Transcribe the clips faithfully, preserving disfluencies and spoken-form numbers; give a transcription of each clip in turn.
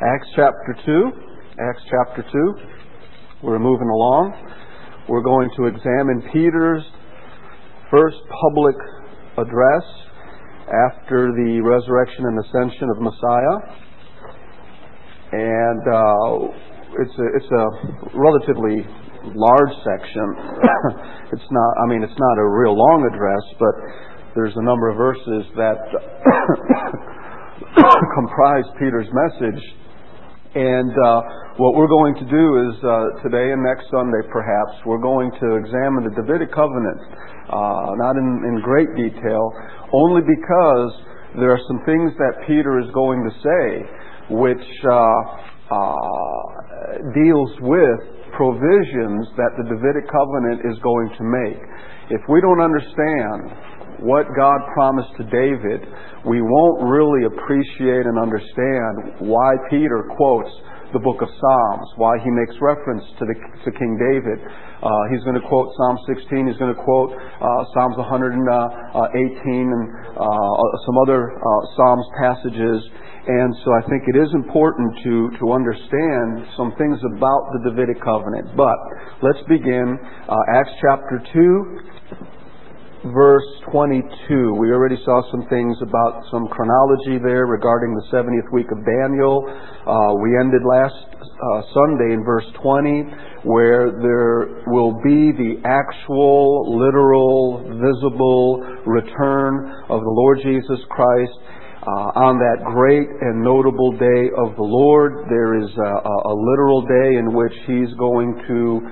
Acts chapter two. Acts chapter two. We're moving along. We're going to examine Peter's first public address after the resurrection and ascension of Messiah. And uh, it's a, it's a relatively large section. It's not, I mean, it's not a real long address, but there's a number of verses that comprise Peter's message. And uh, what we're going to do is uh, today and next Sunday, perhaps, we're going to examine the Davidic covenant, uh, not in, in great detail, only because there are some things that Peter is going to say which uh, uh, deals with provisions that the Davidic covenant is going to make. If we don't understand what God promised to David, we won't really appreciate and understand why Peter quotes the book of Psalms, why he makes reference to the to King David. Uh, he's going to quote Psalm sixteen, he's going to quote uh, Psalms one hundred eighteen and uh, some other uh, Psalms passages. And so I think it is important to, to understand some things about the Davidic covenant. But let's begin uh, Acts chapter two. Verse twenty-two. We already saw some things about some chronology there regarding the seventieth week of Daniel. Uh, we ended last uh, Sunday in verse twenty, where there will be the actual, literal, visible return of the Lord Jesus Christ. Uh, on that great and notable day of the Lord, there is a, a, a literal day in which He's going to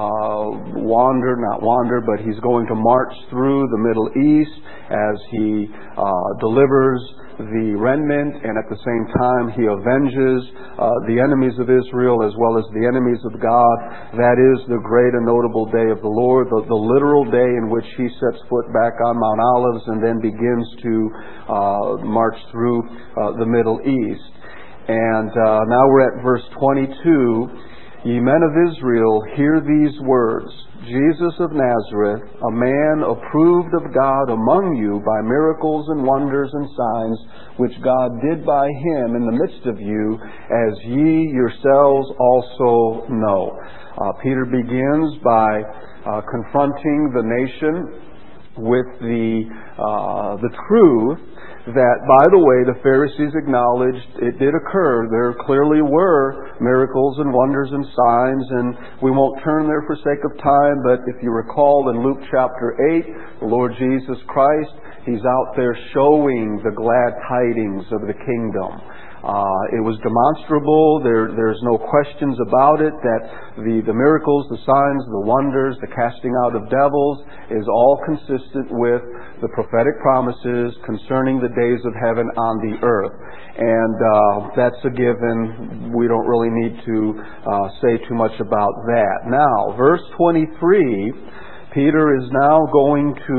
uh, wander, not wander, but He's going to march through the Middle East as He uh, delivers the remnant, and at the same time He avenges uh, the enemies of Israel as well as the enemies of God. That is the great and notable day of the Lord, the, the literal day in which He sets foot back on Mount Olives and then begins to uh, march through uh, the Middle East. And uh, now we're at verse twenty-two. Ye men of Israel, hear these words. Jesus of Nazareth, a man approved of God among you by miracles and wonders and signs, which God did by Him in the midst of you, as ye yourselves also know. Uh, Peter begins by uh, confronting the nation with the uh, the truth that, by the way, the Pharisees acknowledged it did occur. There clearly were miracles and wonders and signs, and we won't turn there for sake of time, but if you recall in Luke chapter eight, the Lord Jesus Christ, He's out there showing the glad tidings of the kingdom. Uh, it was demonstrable. There, there's no questions about it that the, the miracles, the signs, the wonders, the casting out of devils is all consistent with the prophetic promises concerning the days of heaven on the earth. And uh, that's a given. We don't really need to uh, say too much about that. Now, verse twenty-three, Peter is now going to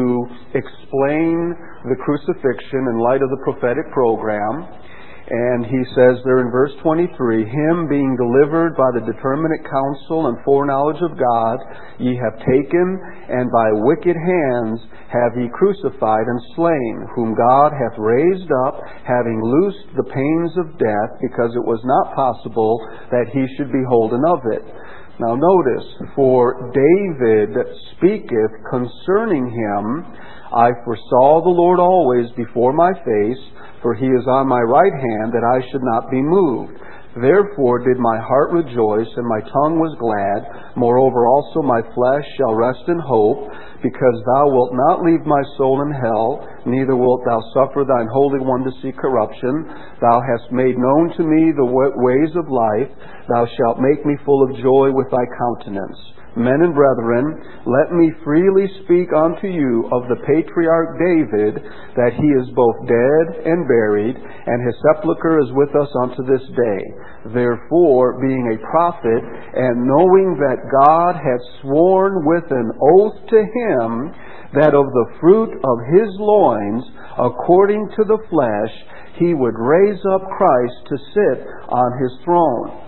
explain the crucifixion in light of the prophetic program. And he says there in verse twenty-three, Him being delivered by the determinate counsel and foreknowledge of God, ye have taken, and by wicked hands have ye crucified and slain, whom God hath raised up, having loosed the pains of death, because it was not possible that He should be holden of it. Now notice, for David speaketh concerning Him, I foresaw the Lord always before my face, for He is on my right hand, that I should not be moved. Therefore did my heart rejoice, and my tongue was glad. Moreover also my flesh shall rest in hope, because Thou wilt not leave my soul in hell, neither wilt Thou suffer Thine Holy One to see corruption. Thou hast made known to me the ways of life. Thou shalt make me full of joy with Thy countenance. Men and brethren, let me freely speak unto you of the patriarch David, that he is both dead and buried, and his sepulchre is with us unto this day. Therefore, being a prophet, and knowing that God had sworn with an oath to him, that of the fruit of his loins, according to the flesh, he would raise up Christ to sit on his throne.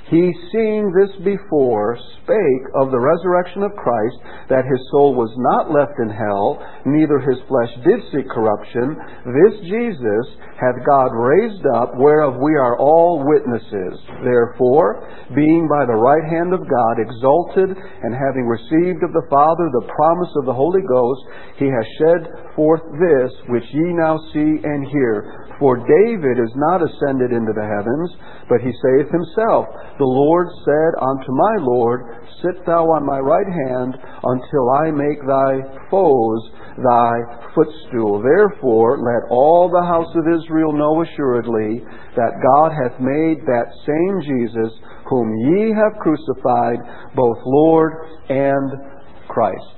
he, seeing this before, spake of the resurrection of Christ, that his soul was not left in hell, neither his flesh did see corruption. This Jesus hath God raised up, whereof we are all witnesses. Therefore, being by the right hand of God exalted, and having received of the Father the promise of the Holy Ghost, he has shed forth this, which ye now see and hear. For David is not ascended into the heavens, but he saith himself, The Lord said unto my Lord, Sit thou on my right hand, until I make thy foes thy footstool. Therefore let all the house of Israel know assuredly, that God hath made that same Jesus, whom ye have crucified, both Lord and Christ.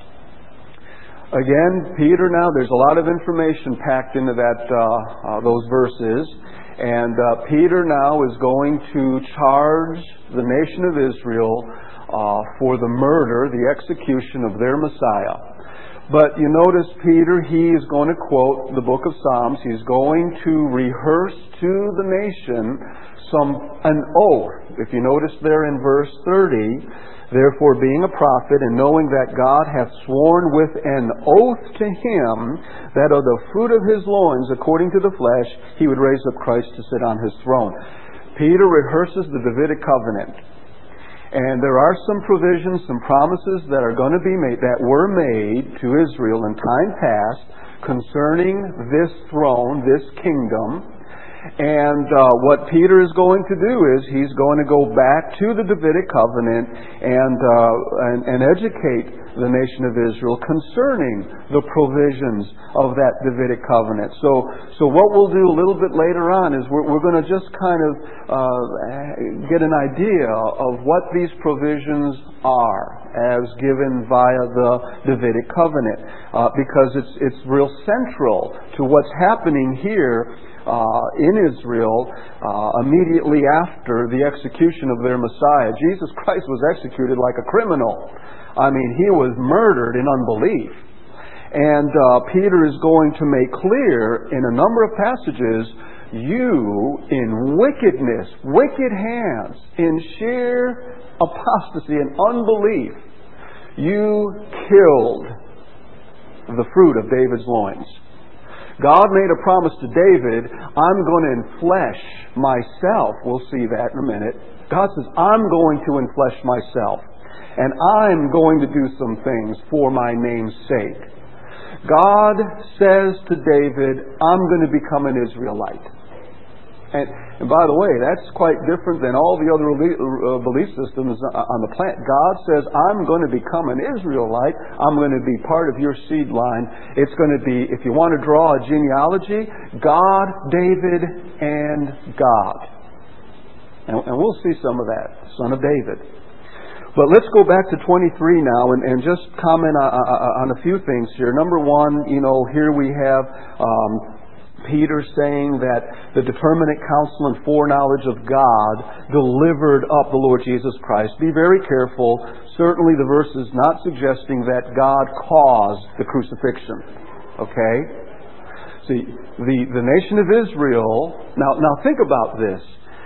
Again, Peter now, there's a lot of information packed into that uh, uh, those verses. And uh, Peter now is going to charge the nation of Israel uh, for the murder, the execution of their Messiah. But you notice Peter, he is going to quote the book of Psalms. He's going to rehearse to the nation some an oath. If you notice there in verse thirty, Therefore, being a prophet, and knowing that God hath sworn with an oath to him, that of the fruit of his loins, according to the flesh, he would raise up Christ to sit on his throne. Peter rehearses the Davidic covenant. And there are some provisions, some promises that are going to be made, that were made to Israel in time past, concerning this throne, this kingdom. And uh, what Peter is going to do is he's going to go back to the Davidic covenant and, uh, and, and educate the nation of Israel concerning the provisions of that Davidic covenant. So, so what we'll do a little bit later on is we're, we're going to just kind of uh, get an idea of what these provisions are as given via the Davidic covenant, uh, because it's it's real central to what's happening here Uh, in Israel uh, immediately after the execution of their Messiah. Jesus Christ was executed like a criminal. I mean, he was murdered in unbelief. And uh, Peter is going to make clear in a number of passages, you in wickedness, wicked hands, in sheer apostasy and unbelief, you killed the fruit of David's loins. God made a promise to David, I'm going to enflesh myself. We'll see that in a minute. God says, I'm going to enflesh myself. And I'm going to do some things for my name's sake. God says to David, I'm going to become an Israelite. And, and by the way, that's quite different than all the other belief systems on the planet. God says, I'm going to become an Israelite. I'm going to be part of your seed line. It's going to be, if you want to draw a genealogy, God, David, and God. And, and we'll see some of that, son of David. But let's go back to twenty-three now and, and just comment on, on a few things here. Number one, you know, here we have Um, Peter saying that the determinate counsel and foreknowledge of God delivered up the Lord Jesus Christ. Be very careful. Certainly the verse is not suggesting that God caused the crucifixion. Okay? See, the, the nation of Israel... Now, now think about this.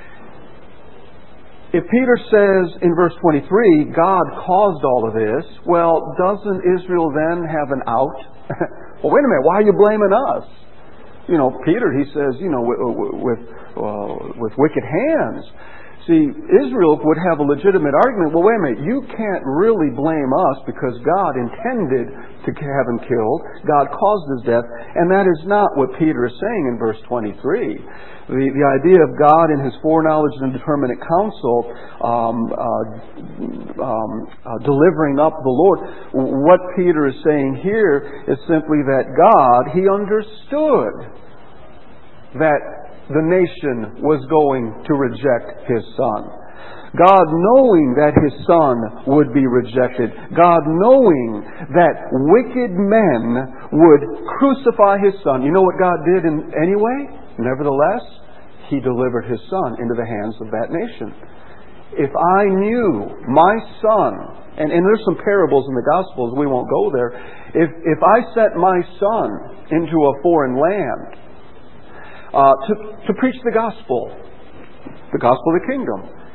If Peter says in verse twenty-three, God caused all of this, well, doesn't Israel then have an out? Well, wait a minute, why are you blaming us? You know, Peter, he says, you know, with with, uh, with wicked hands. See, Israel would have a legitimate argument. Well, wait a minute, you can't really blame us because God intended to have him killed. God caused his death. And that is not what Peter is saying in verse twenty-three. The, the idea of God in his foreknowledge and determinate counsel um, uh, um, uh, delivering up the Lord. What Peter is saying here is simply that God, he understood that the nation was going to reject his Son. God knowing that his Son would be rejected. God knowing that wicked men would crucify his Son. You know what God did in anyway? Nevertheless, he delivered his Son into the hands of that nation. If I knew my Son, and, and there's some parables in the Gospels, we won't go there. If, if I sent my Son into a foreign land uh, to, to preach the gospel, the gospel of the kingdom,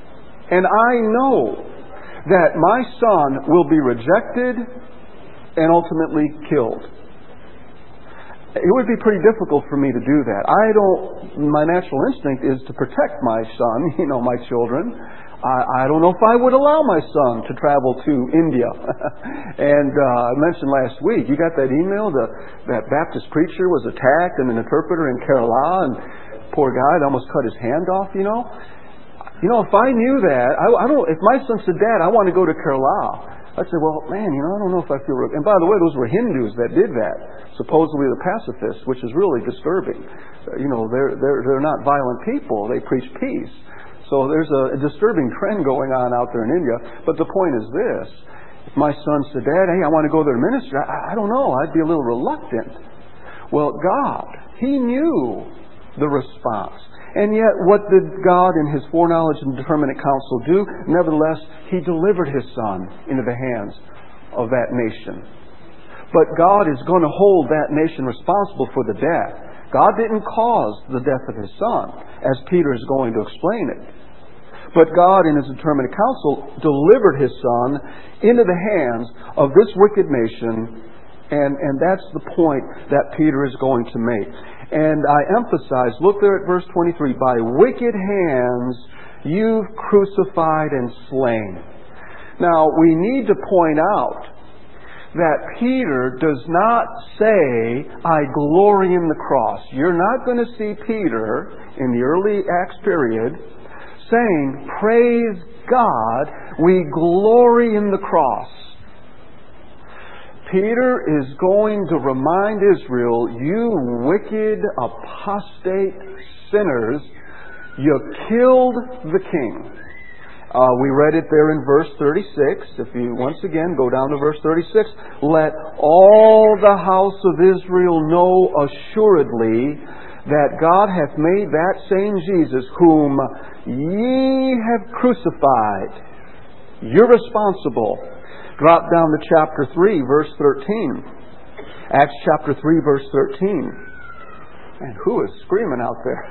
And I know that my son will be rejected and ultimately killed. It would be pretty difficult for me to do that. I don't, my natural instinct is to protect my son, you know, my children. I, I don't know if I would allow my son to travel to India. and uh, I mentioned last week, you got that email, the, that Baptist preacher was attacked and an interpreter in Kerala, and poor guy almost cut his hand off, you know. You know, if I knew that, I, I don't. If my son said, "Dad, I want to go to Kerala," I'd say, "Well, man, you know, I don't know if I feel." And by the way, those were Hindus that did that, supposedly the pacifists, which is really disturbing. Uh, you know, they're they're they're not violent people. They preach peace. So there's a, a disturbing trend going on out there in India. But the point is this: if my son said, "Dad, hey, I want to go there to minister," I, I don't know. I'd be a little reluctant. Well, God, He knew the response. And yet, what did God in His foreknowledge and determinate counsel do? Nevertheless, He delivered His Son into the hands of that nation. But God is going to hold that nation responsible for the death. God didn't cause the death of His Son, as Peter is going to explain it. But God, in His determinate counsel, delivered His Son into the hands of this wicked nation. And, and that's the point that Peter is going to make. And I emphasize, look there at verse twenty-three, by wicked hands you've crucified and slain. Now, we need to point out that Peter does not say, I glory in the cross. You're not going to see Peter in the early Acts period saying, praise God, we glory in the cross. Peter is going to remind Israel, you wicked, apostate sinners, you killed the king. Uh, we read it there in verse thirty-six. If you once again go down to verse thirty-six, let all the house of Israel know assuredly that God hath made that same Jesus whom ye have crucified. You're responsible. Drop down to chapter three, verse thirteen. Acts chapter three, verse thirteen. Man, who is screaming out there?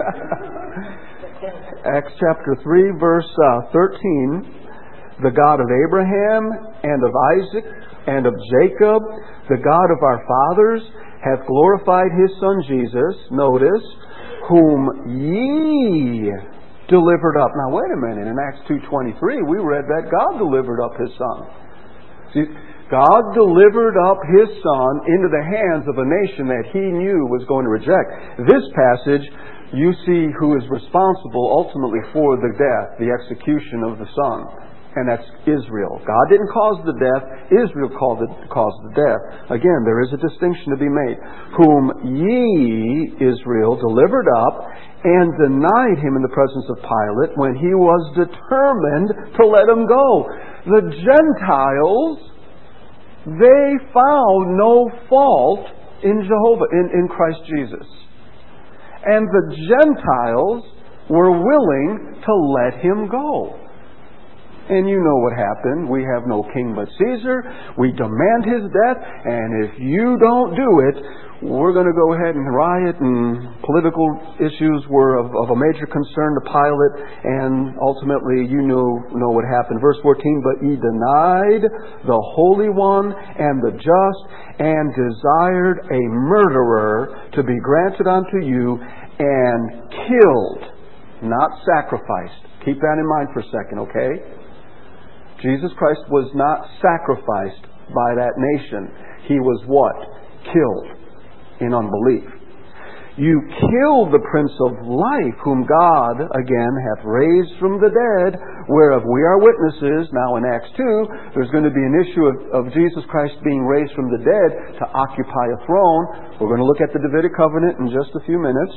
Acts chapter three, verse uh, thirteen. The God of Abraham and of Isaac and of Jacob, the God of our fathers, hath glorified His Son Jesus, notice, whom ye delivered up. Now wait a minute, in Acts two twenty-three we read that God delivered up His Son. See, God delivered up His Son into the hands of a nation that He knew was going to reject. This passage, you see who is responsible ultimately for the death, the execution of the Son. And that's Israel. God didn't cause the death. Israel caused the, caused the death. Again, there is a distinction to be made. Whom ye, Israel, delivered up and denied Him in the presence of Pilate when he was determined to let Him go. The Gentiles, they found no fault in Jehovah, in, in Christ Jesus. And the Gentiles were willing to let Him go. And you know what happened. We have no king but Caesar. We demand His death. And if you don't do it, we're going to go ahead and riot. And political issues were of, of a major concern to Pilate. And ultimately, you know, know what happened. Verse fourteen, but ye denied the Holy One and the just, and desired a murderer to be granted unto you, and killed, not sacrificed. Keep that in mind for a second, okay? Jesus Christ was not sacrificed by that nation. He was what? Killed in unbelief. You killed the Prince of Life, whom God, again, hath raised from the dead, whereof we are witnesses. Now in Acts two, there's going to be an issue of, of Jesus Christ being raised from the dead to occupy a throne. We're going to look at the Davidic covenant in just a few minutes.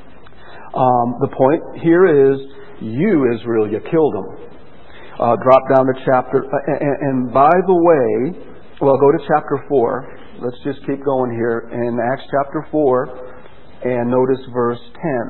Um, the point here is, you, Israel, you killed him. Uh, drop down to chapter, uh, and, and by the way, well, go to chapter four. Let's just keep going here in Acts chapter four, and notice verse ten.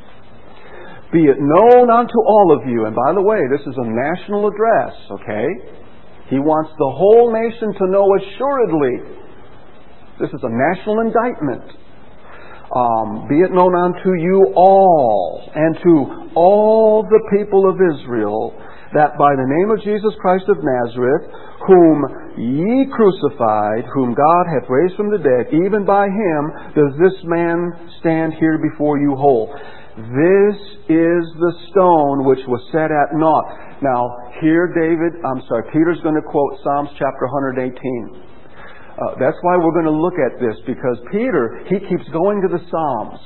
Be it known unto all of you, and by the way, this is a national address, okay? He wants the whole nation to know assuredly. This is a national indictment. Um, be it known unto you all, and to all the people of Israel, that by the name of Jesus Christ of Nazareth, whom ye crucified, whom God hath raised from the dead, even by him does this man stand here before you whole. This is the stone which was set at naught. Now, here David, I'm sorry, Peter's going to quote Psalms chapter one eighteen. Uh, that's why we're going to look at this, because Peter, he keeps going to the Psalms.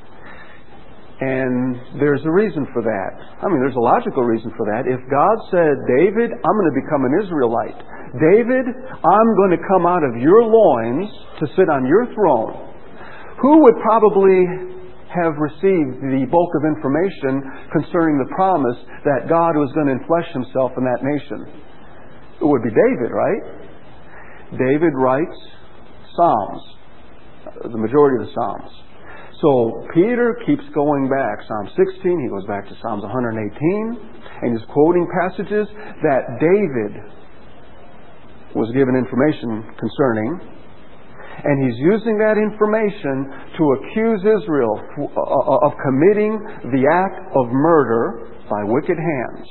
And there's a reason for that. I mean, there's a logical reason for that. If God said, David, I'm going to become an Israelite. David, I'm going to come out of your loins to sit on your throne. Who would probably have received the bulk of information concerning the promise that God was going to enflesh himself in that nation? It would be David, right? David writes Psalms, the majority of the Psalms. So Peter keeps going back. Psalm sixteen, he goes back to Psalms one eighteen, and he's quoting passages that David was given information concerning. And he's using that information to accuse Israel of committing the act of murder by wicked hands.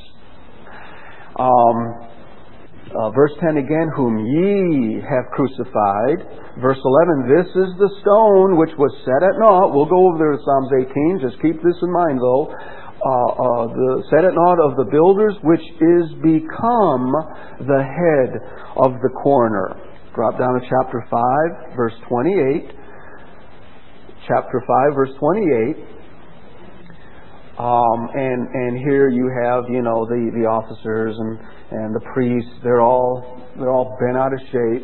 Um, Uh, verse ten again, whom ye have crucified. Verse eleven, this is the stone which was set at naught. We'll go over there to Psalms eighteen. Just keep this in mind, though. Uh, uh, the set at naught of the builders, which is become the head of the corner. Drop down to chapter five, verse twenty-eight. Chapter five, verse twenty-eight. Um, and and here you have, you know, the, the officers and, and the priests. They're all they're all bent out of shape.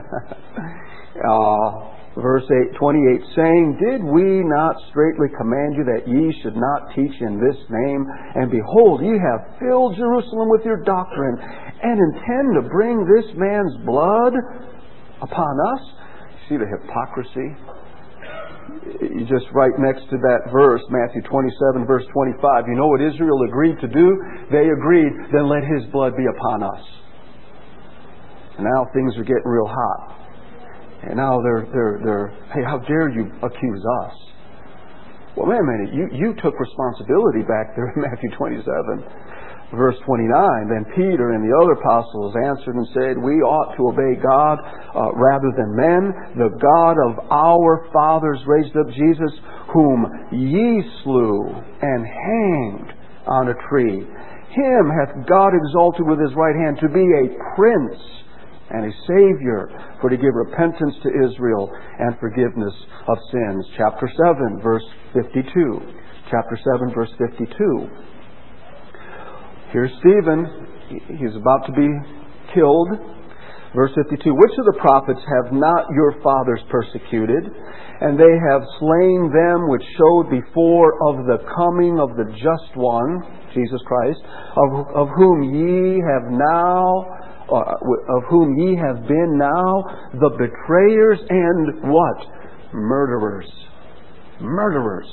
uh, verse eight, twenty-eight, saying, did we not straitly command you that ye should not teach in this name? And behold, ye have filled Jerusalem with your doctrine, and intend to bring this man's blood upon us. See the hypocrisy? You just right next to that verse, Matthew twenty-seven, verse twenty-five. You know what Israel agreed to do? They agreed, then let his blood be upon us. And now things are getting real hot. And now they're, they're, they're, hey, how dare you accuse us? Well, wait a minute. You, you took responsibility back there in Matthew twenty-seven. Verse twenty-nine, then Peter and the other apostles answered and said, we ought to obey God uh, rather than men. The God of our fathers raised up Jesus, whom ye slew and hanged on a tree. Him hath God exalted with his right hand to be a prince and a Savior, for to give repentance to Israel and forgiveness of sins. Chapter seven, verse fifty-two. Chapter seven, verse fifty-two. Here's Stephen. He's about to be killed. Verse fifty-two, which of the prophets have not your fathers persecuted? And they have slain them which showed before of the coming of the just one, Jesus Christ, of, of whom ye have now, uh, of whom ye have been now the betrayers and what? Murderers. Murderers.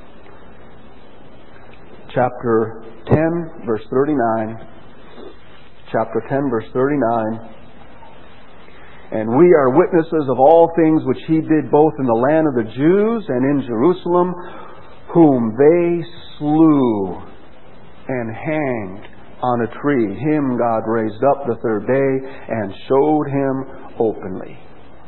Chapter ten, verse thirty-nine. Chapter ten, verse thirty-nine. And we are witnesses of all things which he did both in the land of the Jews and in Jerusalem, whom they slew and hanged on a tree. Him God raised up the third day and showed him openly.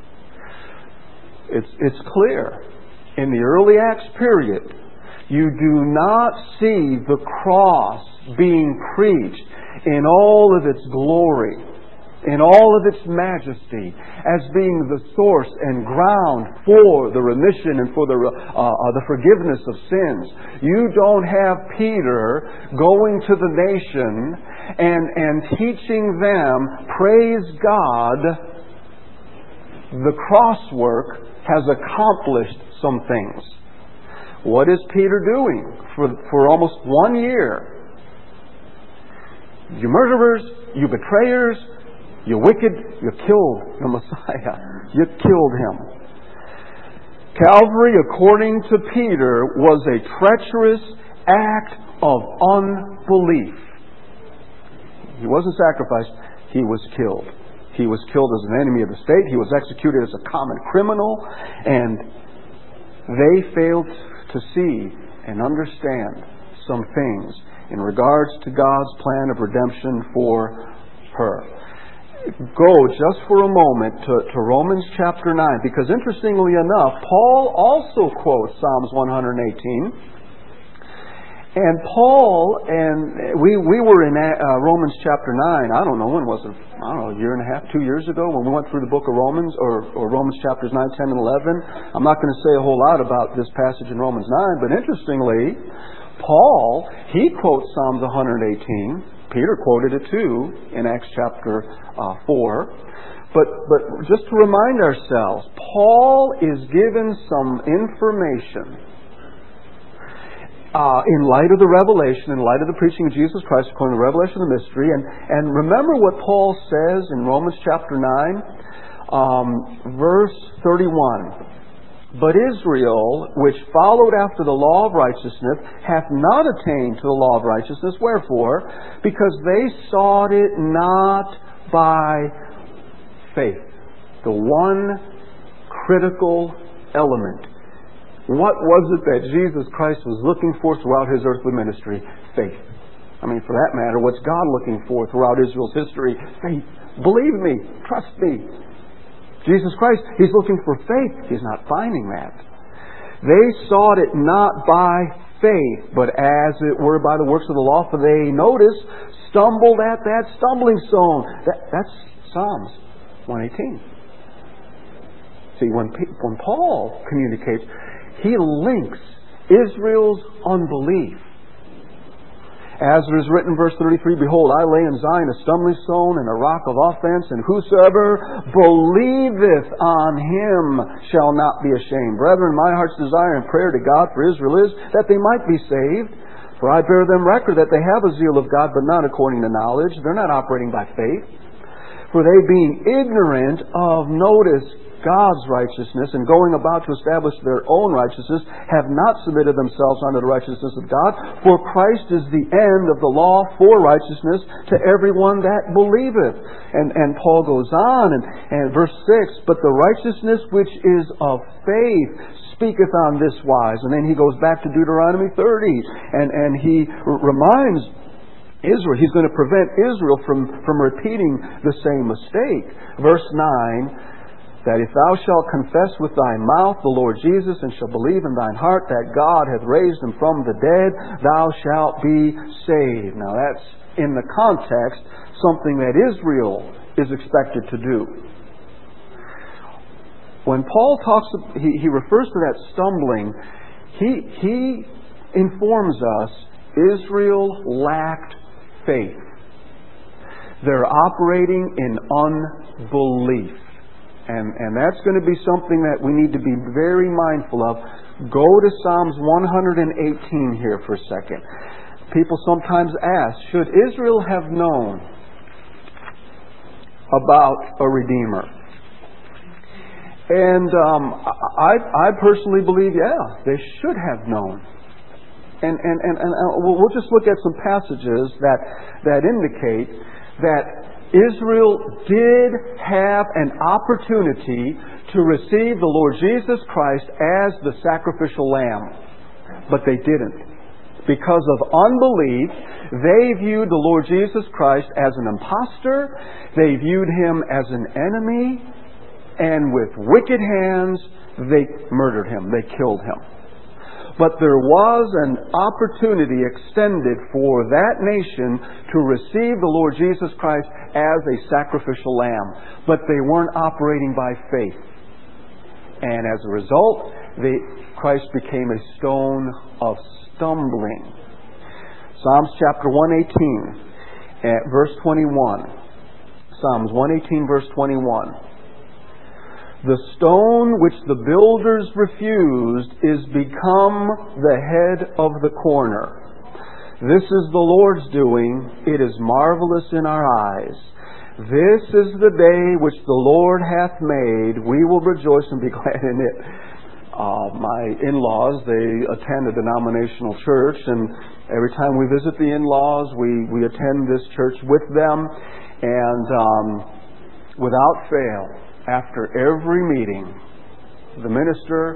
It's, it's clear. In the early Acts period, you do not see the cross being preached in all of its glory, in all of its majesty, as being the source and ground for the remission and for the uh, uh, the forgiveness of sins. You don't have Peter going to the nation and, and teaching them, praise God, the cross work has accomplished some things. What is Peter doing for, for almost one year? You murderers, you betrayers, you wicked, you killed the Messiah. You killed him. Calvary, according to Peter, was a treacherous act of unbelief. He wasn't sacrificed, he was killed. He was killed as an enemy of the state. He was executed as a common criminal. And they failed to see and understand some things in regards to God's plan of redemption for her. Go just for a moment to, to Romans chapter nine, because interestingly enough, Paul also quotes Psalms one eighteen. And Paul, and we we were in uh, Romans chapter nine, I don't know, when was it? I don't know, a year and a half, two years ago, when we went through the book of Romans, or, or Romans chapters nine, ten, and eleven. I'm not going to say a whole lot about this passage in Romans nine, but interestingly, Paul, he quotes Psalms one eighteen. Peter quoted it too in Acts chapter uh, four. But, but just to remind ourselves, Paul is given some information Uh, in light of the revelation, in light of the preaching of Jesus Christ, according to the revelation of the mystery. And, and remember what Paul says in Romans chapter nine, um, verse thirty-one. But Israel, which followed after the law of righteousness, hath not attained to the law of righteousness. Wherefore? Because they sought it not by faith. The one critical element. What was it that Jesus Christ was looking for throughout His earthly ministry? Faith. I mean, for that matter, what's God looking for throughout Israel's history? Faith. Believe me. Trust me. Jesus Christ, He's looking for faith. He's not finding that. They sought it not by faith, but as it were by the works of the law, for they, notice, stumbled at that stumbling stone. That, that's Psalms one eighteen. See, when, when Paul communicates, he links Israel's unbelief. As it is written in verse thirty-three, Behold, I lay in Zion a stumbling stone and a rock of offense, and whosoever believeth on Him shall not be ashamed. Brethren, my heart's desire and prayer to God for Israel is that they might be saved. For I bear them record that they have a zeal of God, but not according to knowledge. They're not operating by faith. For they being ignorant of, notice, God's righteousness, and going about to establish their own righteousness, have not submitted themselves unto the righteousness of God. For Christ is the end of the law for righteousness to everyone that believeth. And, and Paul goes on, and, and verse six, But the righteousness which is of faith speaketh on this wise. And then he goes back to Deuteronomy thirty, and, and he r- reminds Israel, he's going to prevent Israel from, from repeating the same mistake. Verse nine, That if thou shalt confess with thy mouth the Lord Jesus, and shalt believe in thine heart that God hath raised Him from the dead, thou shalt be saved. Now that's, in the context, something that Israel is expected to do. When Paul talks, he, he refers to that stumbling, he, he informs us Israel lacked faith. They're operating in unbelief. And, and that's going to be something that we need to be very mindful of. Go to Psalms one eighteen here for a second. People sometimes ask, should Israel have known about a Redeemer? And um, I, I personally believe, yeah, they should have known. And, and, and, and we'll just look at some passages that, that indicate that Israel did have an opportunity to receive the Lord Jesus Christ as the sacrificial lamb, but they didn't. Because of unbelief, they viewed the Lord Jesus Christ as an impostor, they viewed Him as an enemy, and with wicked hands, they murdered Him, they killed Him. But there was an opportunity extended for that nation to receive the Lord Jesus Christ as a sacrificial lamb. But they weren't operating by faith. And as a result, they, Christ became a stone of stumbling. Psalms chapter one eighteen, at verse twenty-one. Psalms one eighteen, verse twenty-one. The stone which the builders refused is become the head of the corner. This is the Lord's doing. It is marvelous in our eyes. This is the day which the Lord hath made. We will rejoice and be glad in it. Uh, my in-laws, they attend a denominational church, and every time we visit the in-laws, we, we attend this church with them. And um, without fail, after every meeting, the minister,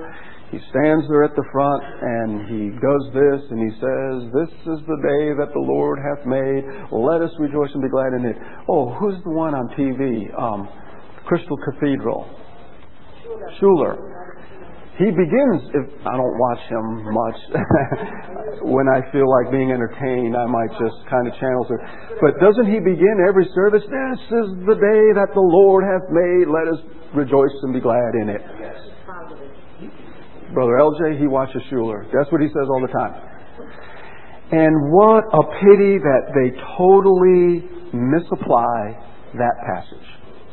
He stands there at the front and he does this and he says, "This is the day that the Lord hath made. Let us rejoice and be glad in it." Oh, who's the one on T V? Um, Crystal Cathedral. Schuler. He begins, if I don't watch him much, when I feel like being entertained, I might just kind of channel it. But doesn't he begin every service? "This is the day that the Lord hath made. Let us rejoice and be glad in it." Brother L J, he watches Schuler. That's what he says all the time. And what a pity that they totally misapply that passage.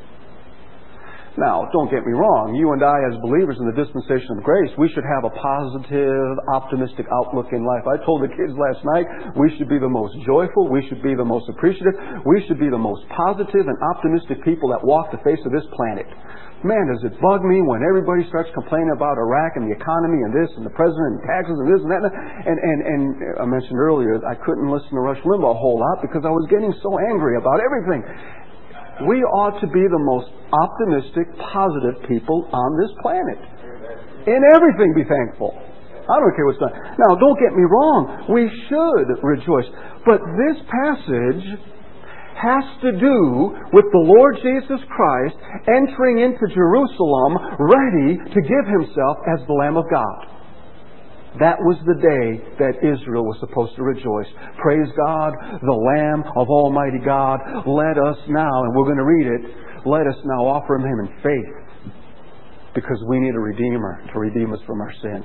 Now, don't get me wrong. You and I, as believers in the dispensation of grace, we should have a positive, optimistic outlook in life. I told the kids last night, we should be the most joyful, we should be the most appreciative, we should be the most positive and optimistic people that walk the face of this planet. Man, does it bug me when everybody starts complaining about Iraq and the economy and this and the president and taxes and this and that. And, and, and I mentioned earlier, I couldn't listen to Rush Limbaugh a whole lot because I was getting so angry about everything. We ought to be the most optimistic, positive people on this planet. In everything be thankful. I don't care what's done. Now, don't get me wrong. We should rejoice. But this passage has to do with the Lord Jesus Christ entering into Jerusalem ready to give Himself as the Lamb of God. That was the day that Israel was supposed to rejoice. Praise God, the Lamb of Almighty God. Let us now, and we're going to read it, let us now offer Him in faith, because we need a Redeemer to redeem us from our sins.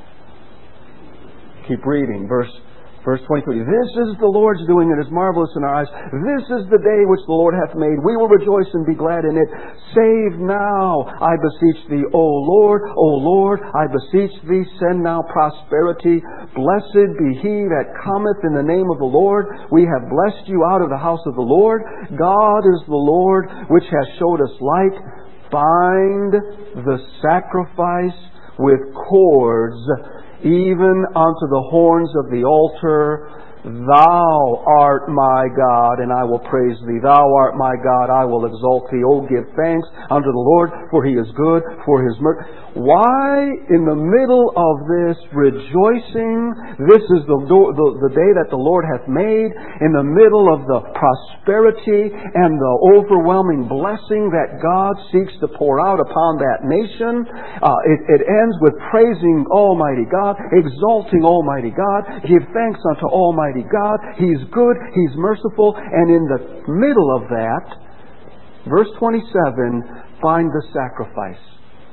Keep reading, verse Verse twenty-three, "This is the Lord's doing, it is marvelous in our eyes. This is the day which the Lord hath made. We will rejoice and be glad in it. Save now, I beseech thee, O Lord, O Lord, I beseech thee, send now prosperity. Blessed be he that cometh in the name of the Lord. We have blessed you out of the house of the Lord. God is the Lord, which has showed us light. Bind the sacrifice with cords, even unto the horns of the altar. Thou art my God, and I will praise thee. Thou art my God, I will exalt thee. Oh, give thanks unto the Lord, for He is good, for His mercy." Why, in the middle of this rejoicing, this is the, the, the day that the Lord hath made, in the middle of the prosperity and the overwhelming blessing that God seeks to pour out upon that nation, uh, it, it ends with praising Almighty God, exalting Almighty God, give thanks unto Almighty God. He's good, He's merciful, and in the middle of that, verse twenty-seven, find the sacrifice.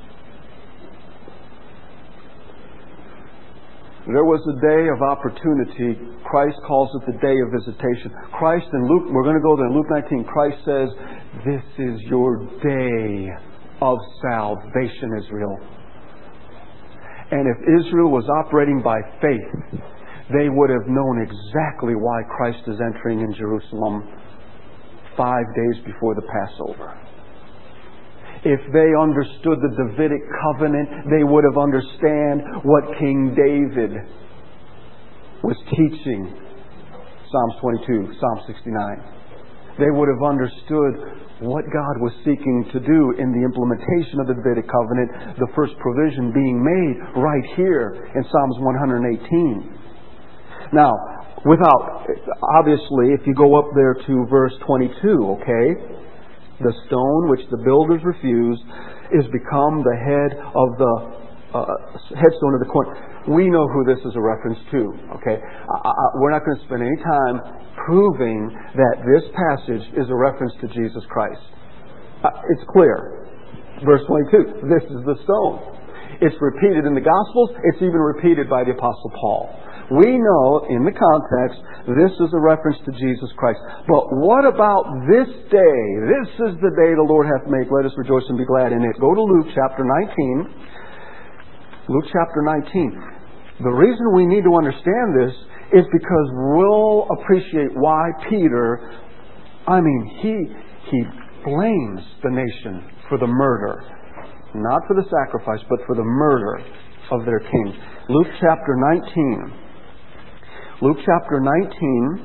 There was a day of opportunity. Christ calls it the day of visitation. Christ in Luke, we're going to go there in Luke nineteen. Christ says, "This is your day of salvation, Israel." And if Israel was operating by faith, they would have known exactly why Christ is entering in Jerusalem five days before the Passover. If they understood the Davidic covenant, they would have understand what King David was teaching. Psalms twenty-two, Psalm sixty-nine. They would have understood what God was seeking to do in the implementation of the Davidic covenant, the first provision being made right here in Psalms one eighteen. Now, without, obviously, if you go up there to verse twenty-two, okay, the stone which the builders refused is become the head of the uh, headstone of the corner. We know who this is a reference to, okay? I, I, we're not going to spend any time proving that this passage is a reference to Jesus Christ. Uh, it's clear. Verse twenty-two, this is the stone. It's repeated in the Gospels. It's even repeated by the Apostle Paul. We know, in the context, this is a reference to Jesus Christ. But what about this day? This is the day the Lord hath made. Let us rejoice and be glad in it. Go to Luke chapter nineteen. Luke chapter nineteen. The reason we need to understand this is because we'll appreciate why Peter, I mean, he, he blames the nation for the murder. Not for the sacrifice, but for the murder of their king. Luke chapter nineteen. Luke chapter nineteen,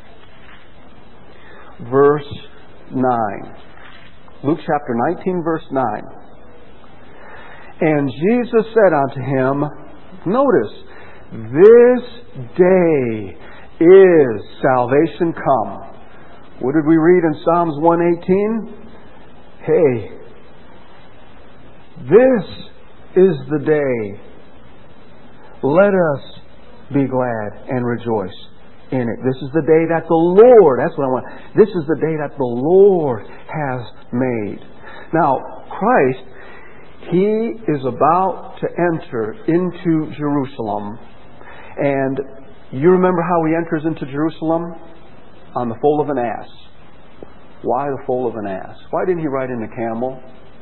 verse nine. Luke chapter nineteen, verse nine. And Jesus said unto him, notice, this day is salvation come. What did we read in Psalms one eighteen? Hey, this is the day. Let us be glad and rejoice in it. This is the day that the Lord, that's what I want. This is the day that the Lord has made. Now, Christ, He is about to enter into Jerusalem. And you remember how He enters into Jerusalem? On the foal of an ass. Why the foal of an ass? Why didn't He ride in the camel?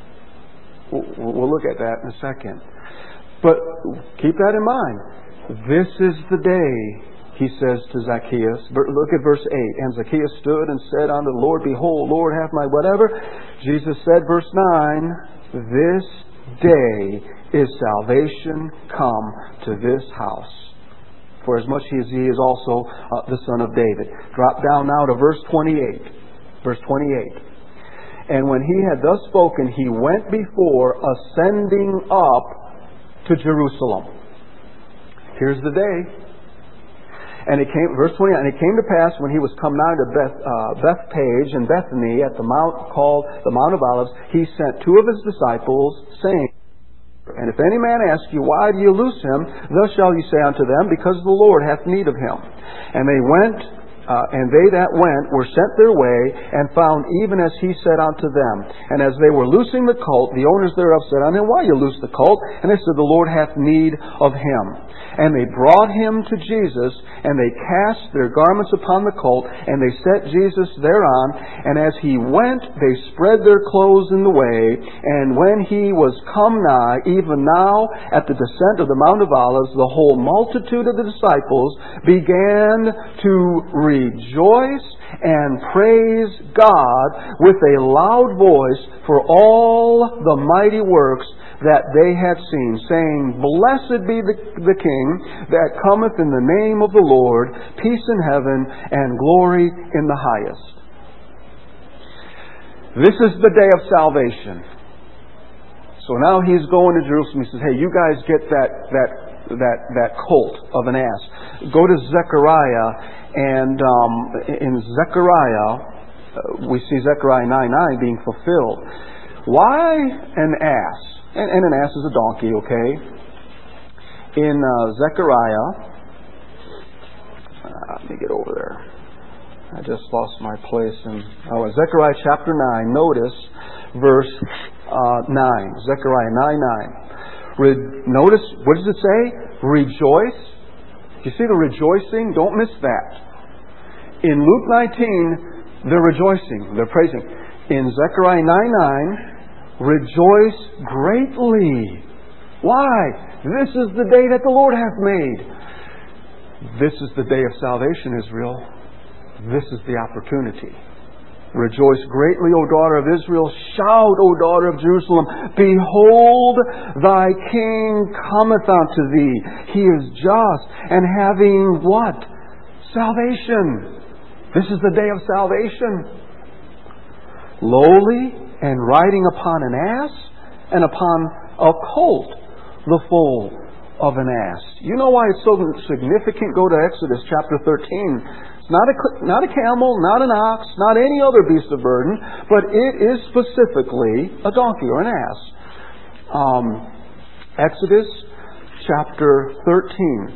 We'll look at that in a second. But keep that in mind. This is the day, He says to Zacchaeus. Look at verse eight. And Zacchaeus stood and said unto the Lord, behold, Lord, hath my whatever. Jesus said, verse nine, this day is salvation come to this house. For as much as he is also uh, the son of David. Drop down now to verse twenty-eight. Verse twenty-eight. And when he had thus spoken, he went before, ascending up to Jerusalem. Here's the day. And it came, verse twenty, and it came to pass when he was come nigh to Beth, uh, Bethpage and Bethany at the mount called the Mount of Olives, he sent two of his disciples, saying, and if any man ask you, why do you loose him? Thus shall you say unto them, because the Lord hath need of him. And they went, uh, and they that went were sent their way, and found even as he said unto them. And as they were loosing the colt, the owners thereof said unto him, why you loose the colt? And they said, the Lord hath need of him. And they brought him to Jesus, and they cast their garments upon the colt, and they set Jesus thereon. And as he went, they spread their clothes in the way. And when he was come nigh, even now at the descent of the Mount of Olives, the whole multitude of the disciples began to rejoice and praise God with a loud voice for all the mighty works that they had seen, saying, blessed be the, the King that cometh in the name of the Lord, peace in heaven and glory in the highest. This is the day of salvation. So now he's going to Jerusalem. He says, hey, you guys get that that that that colt of an ass. Go to Zechariah, and um, in Zechariah, uh, we see Zechariah nine nine being fulfilled. Why an ass? And, and an ass is a donkey, okay? In uh, Zechariah, uh, let me get over there. I just lost my place in oh, Zechariah chapter nine. Notice verse uh, nine. Zechariah nine nine. Re- notice, what does it say? Rejoice. You see the rejoicing? Don't miss that. In Luke nineteen, they're rejoicing. They're praising. In Zechariah nine nine, rejoice greatly. Why? This is the day that the Lord hath made. This is the day of salvation, Israel. This is the opportunity. Rejoice greatly, O daughter of Israel. Shout, O daughter of Jerusalem. Behold, thy King cometh unto thee. He is just and having what? Salvation. This is the day of salvation. Lowly and riding upon an ass and upon a colt, the foal of an ass. You know why it's so significant? Go to Exodus chapter thirteen. It's not a, not a camel, not an ox, not any other beast of burden, but it is specifically a donkey or an ass. Um, Exodus chapter thirteen.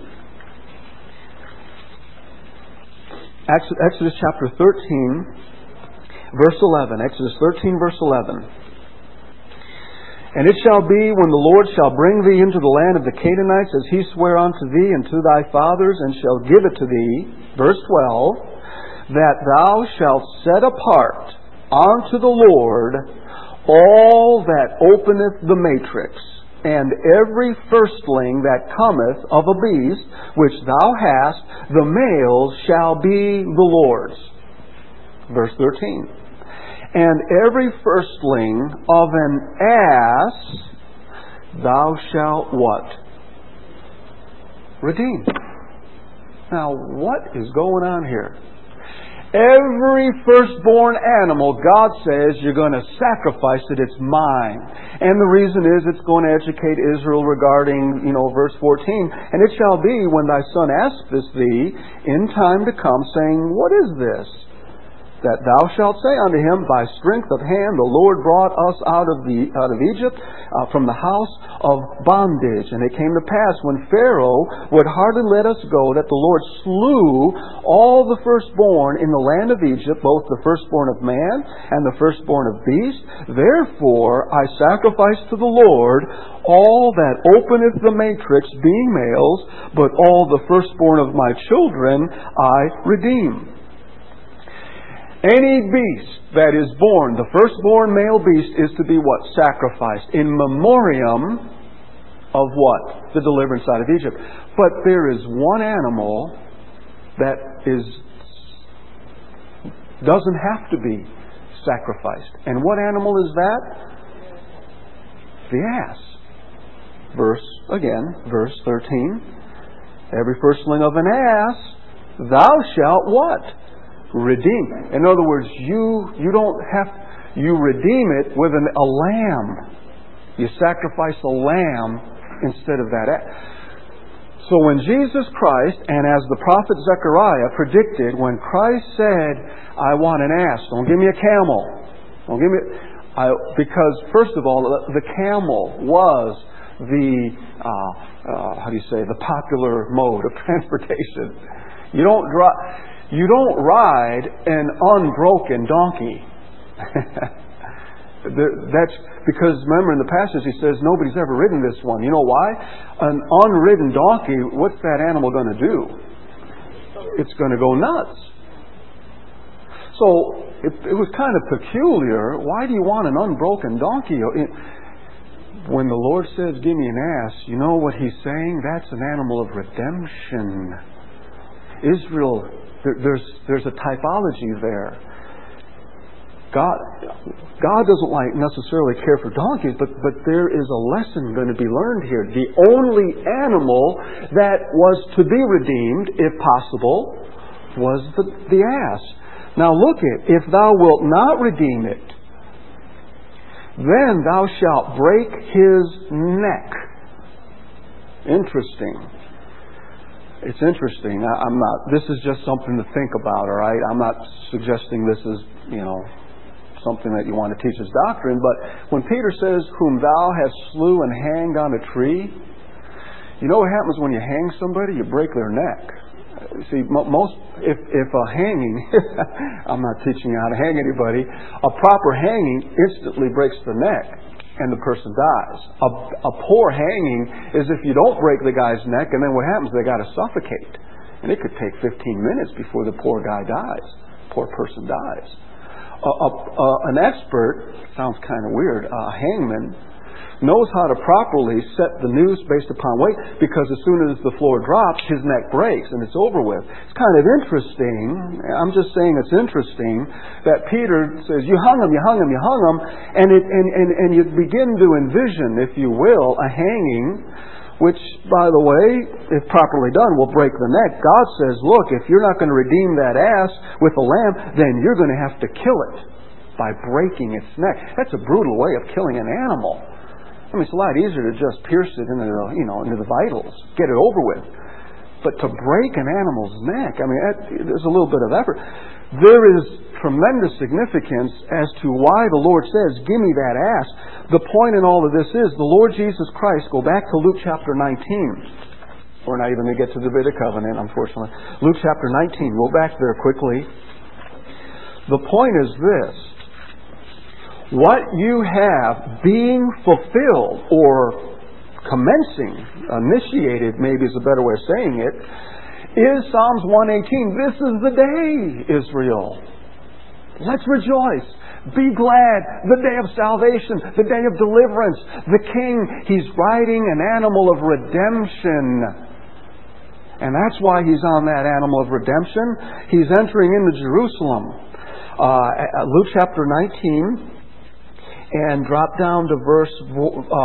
Exodus chapter thirteen, verse eleven. Exodus thirteen, verse eleven. And it shall be when the Lord shall bring thee into the land of the Canaanites, as he sware unto thee and to thy fathers, and shall give it to thee, verse twelve, that thou shalt set apart unto the Lord all that openeth the matrix, and every firstling that cometh of a beast which thou hast, the male shall be the Lord's. Verse thirteen. And every firstling of an ass thou shalt what? Redeem. Now, what is going on here? Every firstborn animal, God says, you're going to sacrifice it. It's mine. And the reason is it's going to educate Israel regarding, you know, verse fourteen. And it shall be when thy son asketh thee in time to come, saying, what is this? That thou shalt say unto him, by strength of hand the Lord brought us out of the out of Egypt, uh, from the house of bondage. And it came to pass, when Pharaoh would hardly let us go, that the Lord slew all the firstborn in the land of Egypt, both the firstborn of man and the firstborn of beast. Therefore I sacrifice to the Lord all that openeth the matrix, being males, but all the firstborn of my children I redeem. Any beast that is born, the firstborn male beast, is to be what? Sacrificed. In memoriam of what? The deliverance out of Egypt. But there is one animal that is doesn't have to be sacrificed. And what animal is that? The ass. Verse, again, verse thirteen. Every firstling of an ass, thou shalt what? Redeem. In other words, you you don't have you redeem it with an, a lamb. You sacrifice a lamb instead of that. So when Jesus Christ, and as the prophet Zechariah predicted, when Christ said, "I want an ass, don't give me a camel, don't give me," I, because first of all, the camel was the uh, uh, how do you say the popular mode of transportation. You don't drive. You don't ride an unbroken donkey. That's because, remember in the passage he says nobody's ever ridden this one. You know why? An unridden donkey, what's that animal going to do? It's going to go nuts. So it, it was kind of peculiar. Why do you want an unbroken donkey? When the Lord says, give me an ass, you know what He's saying? That's an animal of redemption. Israel, There's there's a typology there. God God doesn't like necessarily care for donkeys, but, but there is a lesson going to be learned here. The only animal that was to be redeemed, if possible, was the, the ass. Now look it, if thou wilt not redeem it, then thou shalt break his neck. Interesting. It's interesting. I, I'm not. This is just something to think about. All right. I'm not suggesting this is, you know, something that you want to teach as doctrine. But when Peter says, "Whom thou hast slew and hanged on a tree," you know what happens when you hang somebody? You break their neck. See, most if if a hanging, I'm not teaching you how to hang anybody. A proper hanging instantly breaks the neck. And the person dies. A, a poor hanging is if you don't break the guy's neck, and then what happens? They got to suffocate, and it could take fifteen minutes before the poor guy dies. Poor person dies. A, a, a, an expert, sounds kind of weird. A hangman knows how to properly set the noose based upon weight, because as soon as the floor drops, his neck breaks and it's over with. It's kind of interesting. I'm just saying it's interesting that Peter says, you hung him, you hung him, you hung him, and, it, and, and, and you begin to envision, if you will, a hanging, which, by the way, if properly done, will break the neck. God says, look, if you're not going to redeem that ass with a lamb, then you're going to have to kill it by breaking its neck. That's a brutal way of killing an animal. I mean, it's a lot easier to just pierce it into the, you know, into the vitals, get it over with. But to break an animal's neck, I mean, that, there's a little bit of effort. There is tremendous significance as to why the Lord says, give me that ass. The point in all of this is, the Lord Jesus Christ, go back to Luke chapter nineteen. We're not even going to get to the Davidic covenant, unfortunately. Luke chapter nineteen, go back there quickly. The point is this. What you have being fulfilled or commencing, initiated maybe is a better way of saying it, is Psalms one eighteen. This is the day, Israel. Let's rejoice. Be glad. The day of salvation. The day of deliverance. The King, He's riding an animal of redemption. And that's why He's on that animal of redemption. He's entering into Jerusalem. Uh, Luke chapter nineteen. And drop down to verse, uh,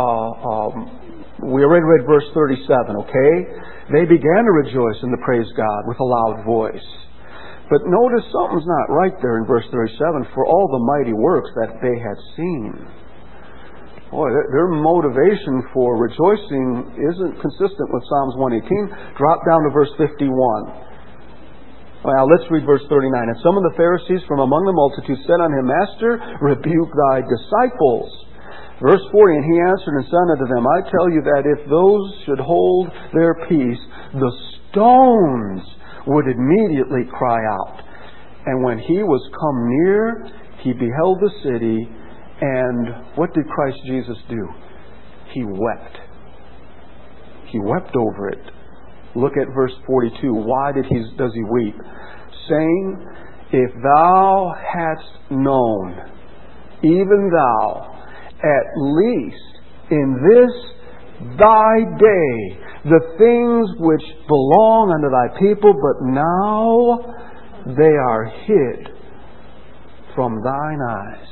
um, we already read verse thirty-seven, okay? They began to rejoice and to praise God with a loud voice. But notice something's not right there in verse thirty-seven. For all the mighty works that they had seen. Boy, their motivation for rejoicing isn't consistent with Psalms one eighteen. Drop down to verse fifty-one. Well, let's read verse thirty-nine. And some of the Pharisees from among the multitude said unto him, Master, rebuke thy disciples. Verse forty, and he answered and said unto them, I tell you that if those should hold their peace, the stones would immediately cry out. And when he was come near, he beheld the city, and what did Christ Jesus do? He wept. He wept over it. Look at verse forty-two. Why did he, does he weep? Saying, if thou hadst known, even thou, at least in this thy day, the things which belong unto thy people, but now they are hid from thine eyes.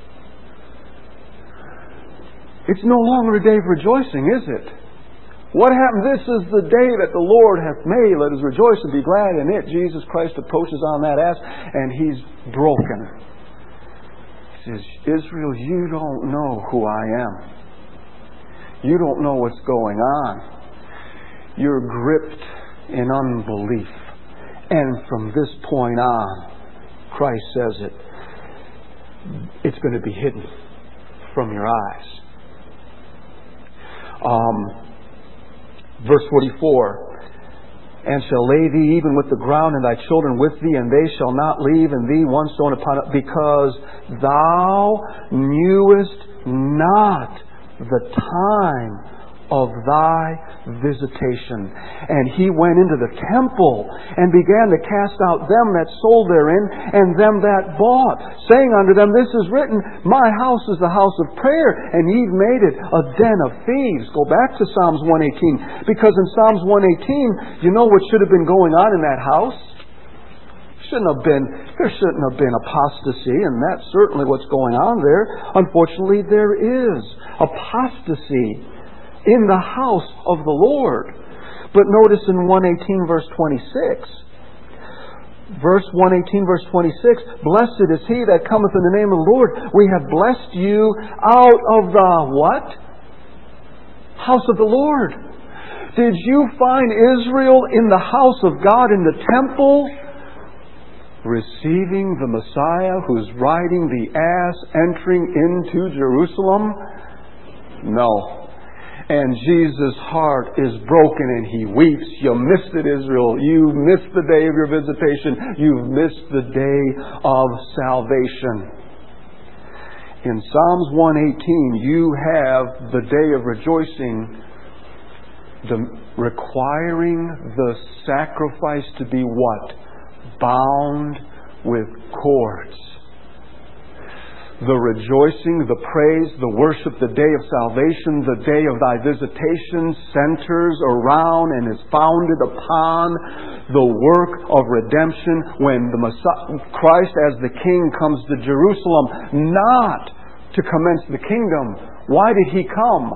It's no longer a day of rejoicing, is it? What happened? This is the day that the Lord hath made. Let us rejoice and be glad in it. Jesus Christ approaches on that ass, and He's broken. He says, Israel, you don't know who I am. You don't know what's going on. You're gripped in unbelief. And from this point on, Christ says it, it's going to be hidden from your eyes. Um, verse forty-four, and shall lay thee even with the ground, and thy children with thee, and they shall not leave in thee one stone upon it, because thou knewest not the time of thy visitation. And he went into the temple and began to cast out them that sold therein and them that bought, saying unto them, This is written, My house is the house of prayer, and ye've made it a den of thieves. Go back to Psalms one eighteen, because in Psalms one eighteen, you know what should have been going on in that house? Shouldn't have been, there shouldn't have been apostasy, and that's certainly what's going on there. Unfortunately, there is apostasy in the house of the Lord. But notice in one eighteen verse twenty-six, verse one eighteen verse twenty-six, Blessed is he that cometh in the name of the Lord. We have blessed you out of the what? House of the Lord. Did you find Israel in the house of God, in the temple, receiving the Messiah who's riding the ass, entering into Jerusalem? No. And Jesus' heart is broken and He weeps. You missed it, Israel. You missed the day of your visitation. You've missed the day of salvation. In Psalms one eighteen, you have the day of rejoicing, the, requiring the sacrifice to be what? Bound with cords. The rejoicing, the praise, the worship, the day of salvation, the day of thy visitation centers around and is founded upon the work of redemption when the Messiah, Christ as the King comes to Jerusalem, not to commence the kingdom. Why did He come?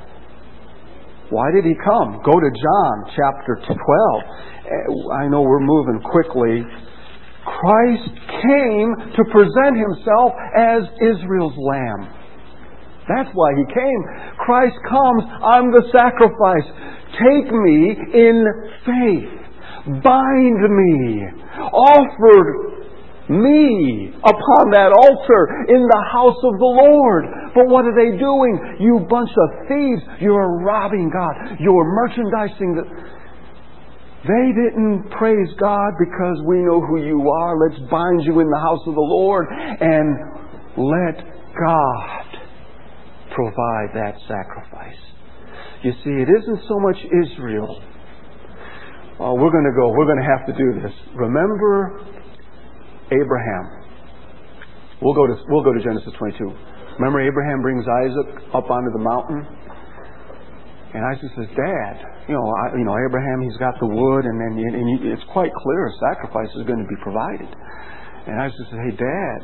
Why did He come? Go to John chapter twelve. I know we're moving quickly. Christ came to present Himself as Israel's lamb. That's why He came. Christ comes, I'm the sacrifice. Take me in faith. Bind me. Offer me upon that altar in the house of the Lord. But what are they doing? You bunch of thieves. You're robbing God. You're merchandising the... They didn't praise God because we know who you are. Let's bind you in the house of the Lord and let God provide that sacrifice. You see, it isn't so much Israel. Oh, we're going to go. We're going to have to do this. Remember Abraham. We'll go to we'll go to Genesis twenty-two. Remember Abraham brings Isaac up onto the mountain? And Isaac says, Dad, you know, I, you know, Abraham, he's got the wood, and then and, and it's quite clear a sacrifice is going to be provided. And Isaac says, Hey, Dad,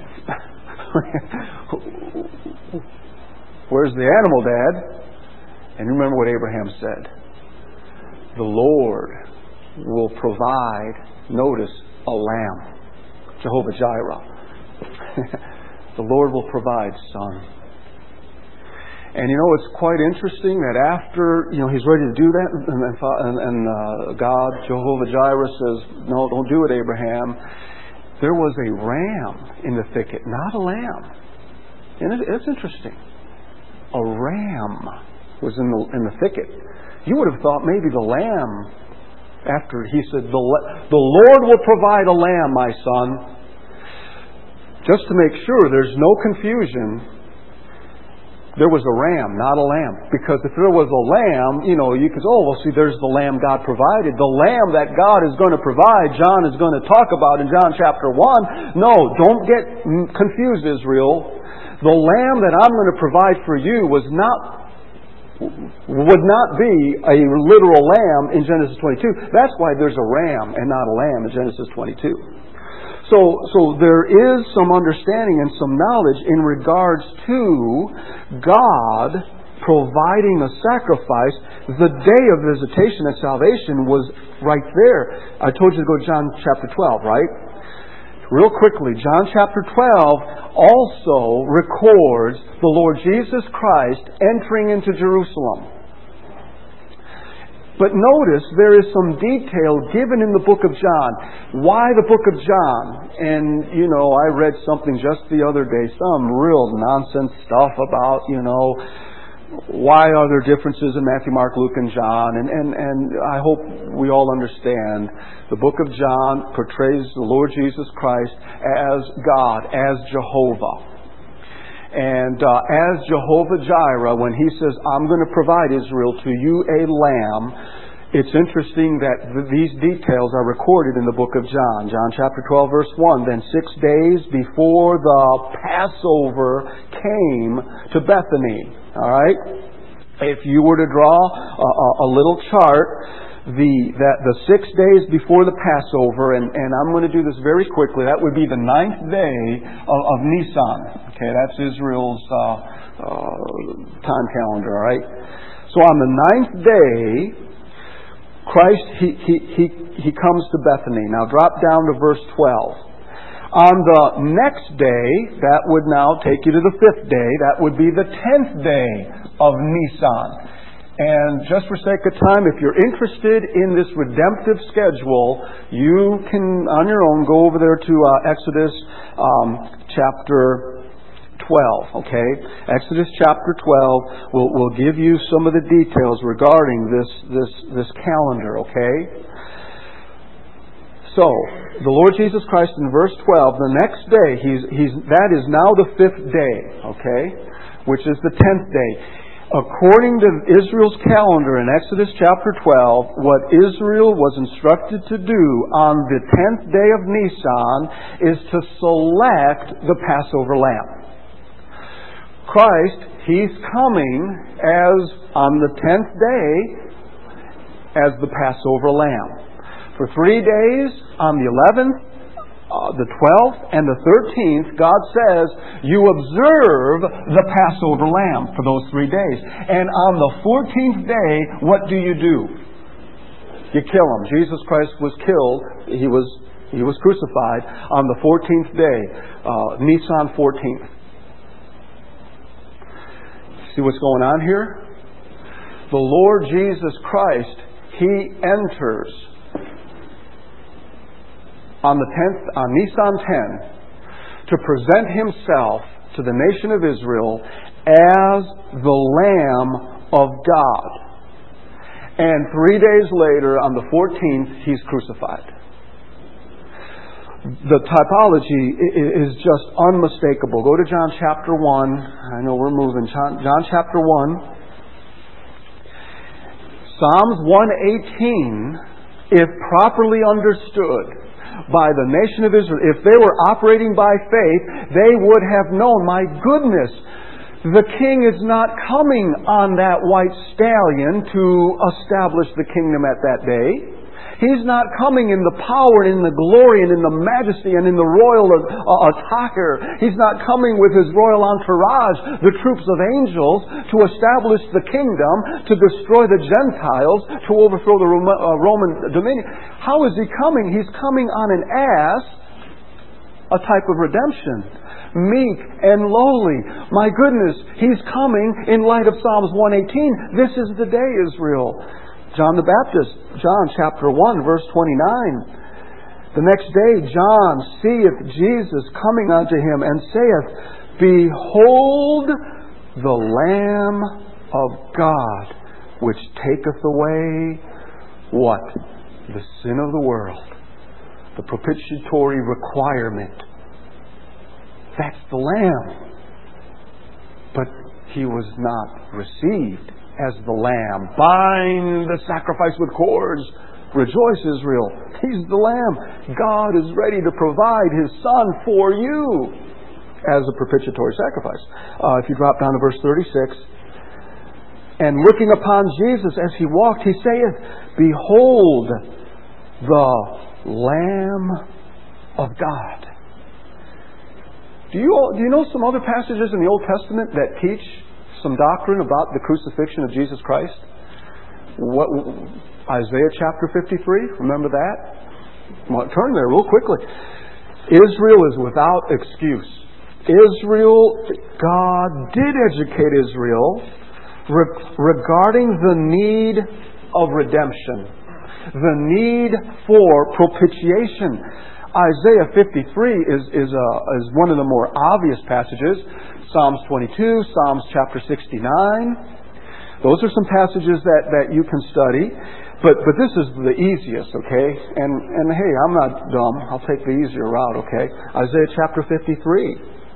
where's the animal, Dad? And remember what Abraham said. The Lord will provide, notice, a lamb. Jehovah Jireh. The Lord will provide, son. And you know, it's quite interesting that after, you know, he's ready to do that, and, and, and uh, God, Jehovah Jireh, says, no, don't do it, Abraham. There was a ram in the thicket, not a lamb. And it, it's interesting. A ram was in the, in the thicket. You would have thought maybe the lamb, after he said, the, the Lord will provide a lamb, my son. Just to make sure there's no confusion, there was a ram, not a lamb. Because if there was a lamb, you know, you could, oh, well, see, there's the lamb God provided. The lamb that God is going to provide, John is going to talk about in John chapter one. No, don't get confused, Israel. The lamb that I'm going to provide for you was not, would not be a literal lamb in Genesis twenty-two. That's why there's a ram and not a lamb in Genesis twenty-two. So, so there is some understanding and some knowledge in regards to God providing a sacrifice. The day of visitation and salvation was right there. I told you to go to John chapter twelve, right? Real quickly, John chapter twelve also records the Lord Jesus Christ entering into Jerusalem. But notice there is some detail given in the book of John. Why the book of John? And, you know, I read something just the other day, some real nonsense stuff about, you know, why are there differences in Matthew, Mark, Luke, and John? And, and, and I hope we all understand the book of John portrays the Lord Jesus Christ as God, as Jehovah. And uh, as Jehovah Jireh, when He says, I'm going to provide Israel to you a lamb, it's interesting that th- these details are recorded in the book of John. John chapter twelve, verse one. Then six days before the Passover came to Bethany. All right? If you were to draw a, a, a little chart, the that the six days before the Passover, and, and I'm going to do this very quickly, that would be the ninth day of, of Nisan. Okay, that's Israel's uh, uh, time calendar, all right? So on the ninth day, Christ, he, he, he, he comes to Bethany. Now drop down to verse twelve. On the next day, that would now take you to the fifth day. That would be the tenth day of Nisan. And just for sake of time, if you're interested in this redemptive schedule, you can, on your own, go over there to uh, Exodus um, chapter twelve. Okay, Exodus chapter twelve will will give you some of the details regarding this this this calendar. Okay. So the Lord Jesus Christ in verse twelve, the next day, he's he's that is now the fifth day. Okay, which is the tenth day. According to Israel's calendar in Exodus chapter twelve, what Israel was instructed to do on the tenth day of Nisan is to select the Passover lamb. Christ, He's coming as on the tenth day as the Passover lamb. For three days, on the eleventh, uh, the twelfth, and the thirteenth, God says, you observe the Passover lamb for those three days. And on the fourteenth day, what do you do? You kill Him. Jesus Christ was killed. He was, he was crucified on the fourteenth day, uh, Nisan fourteenth. See what's going on here? The Lord Jesus Christ, He enters on the tenth, on Nisan tenth, to present Himself to the nation of Israel as the Lamb of God. And three days later, on the fourteenth, He's crucified. The typology is just unmistakable. Go to John chapter one. I know we're moving. John, John chapter one. Psalms one eighteen, if properly understood by the nation of Israel, if they were operating by faith, they would have known, my goodness, the king is not coming on that white stallion to establish the kingdom at that day. He's not coming in the power and in the glory and in the majesty and in the royal uh, attire. He's not coming with His royal entourage, the troops of angels, to establish the kingdom, to destroy the Gentiles, to overthrow the Roman, uh, Roman dominion. How is He coming? He's coming on an ass a type of redemption. Meek and lowly. My goodness, He's coming in light of Psalms one eighteen. This is the day, Israel. John the Baptist, John chapter one, verse twenty-nine. The next day John seeth Jesus coming unto him, and saith, Behold the Lamb of God, which taketh away what? The sin of the world. The propitiatory requirement. That's the Lamb. But He was not received as the Lamb. Bind the sacrifice with cords. Rejoice, Israel. He's the Lamb. God is ready to provide His Son for you as a propitiatory sacrifice. Uh, if you drop down to verse thirty-six. And looking upon Jesus as He walked, He saith, Behold the Lamb of God. Do you, do you know some other passages in the Old Testament that teach some doctrine about the crucifixion of Jesus Christ? What, Isaiah chapter fifty-three, remember that? Well, turn there real quickly. Israel is without excuse. Israel, God did educate Israel re- regarding the need of redemption, the need for propitiation. Isaiah fifty-three is, is, a, is one of the more obvious passages. Psalms twenty-two, Psalms chapter sixty-nine. Those are some passages that, that you can study. But but this is the easiest, okay? And, and hey, I'm not dumb. I'll take the easier route, okay? Isaiah chapter fifty-three.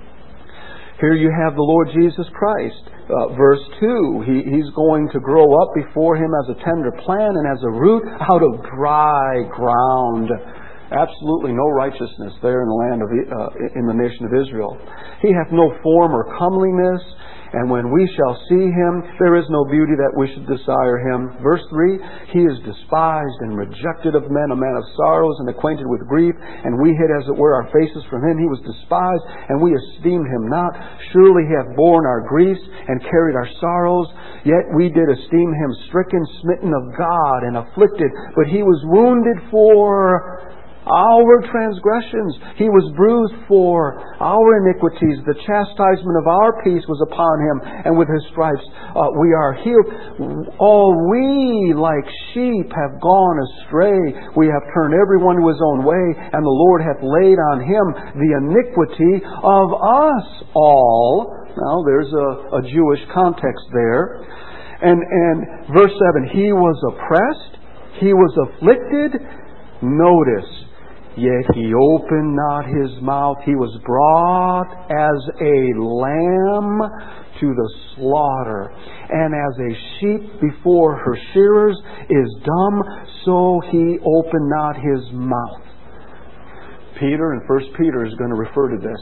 Here you have the Lord Jesus Christ. Uh, verse two, he, He's going to grow up before Him as a tender plant and as a root out of dry ground. Absolutely no righteousness there in the land of uh, in the nation of Israel. He hath no form or comeliness, and when we shall see Him, there is no beauty that we should desire Him. Verse three, He is despised and rejected of men, a man of sorrows and acquainted with grief, and we hid as it were our faces from Him. He was despised, and we esteemed Him not. Surely He hath borne our griefs and carried our sorrows, yet we did esteem Him stricken, smitten of God, and afflicted. But He was wounded for our transgressions. He was bruised for our iniquities. The chastisement of our peace was upon Him, and with His stripes uh, we are healed. All we like sheep have gone astray. We have turned everyone to his own way, and the Lord hath laid on Him the iniquity of us all. Now there's a, a Jewish context there. And, and verse seven, He was oppressed, He was afflicted. Notice, yet He opened not His mouth. He was brought as a lamb to the slaughter, and as a sheep before her shearers is dumb, so He opened not His mouth. Peter in First Peter is going to refer to this.